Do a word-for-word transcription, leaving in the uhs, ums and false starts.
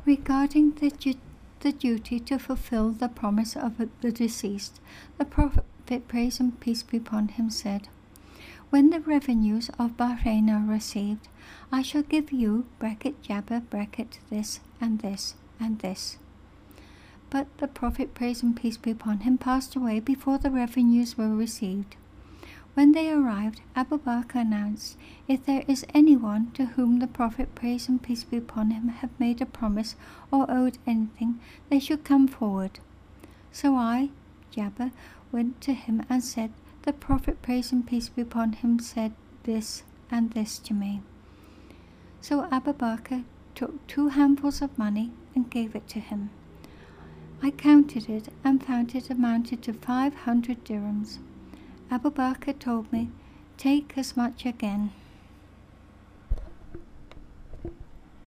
Regarding the, du- the duty to fulfill the promise of the deceased, the Prophet, praise and peace be upon him, said, "When the revenues of Bahrain are received, I shall give you bracket Jabber bracket this and this and this." But the Prophet, praise and peace be upon him, passed away before the revenues were received. When they arrived, Abu Bakr announced, "If there is anyone to whom the Prophet, praise and peace be upon him, have made a promise or owed anything, they should come forward." So I, Jabber, went to him and said, "The Prophet, praise and peace be upon him, said this and this to me." So Abu Bakr took two handfuls of money and gave it to him. I counted it and found it amounted to five hundred dirhams. Abu Bakr told me, "Take as much again."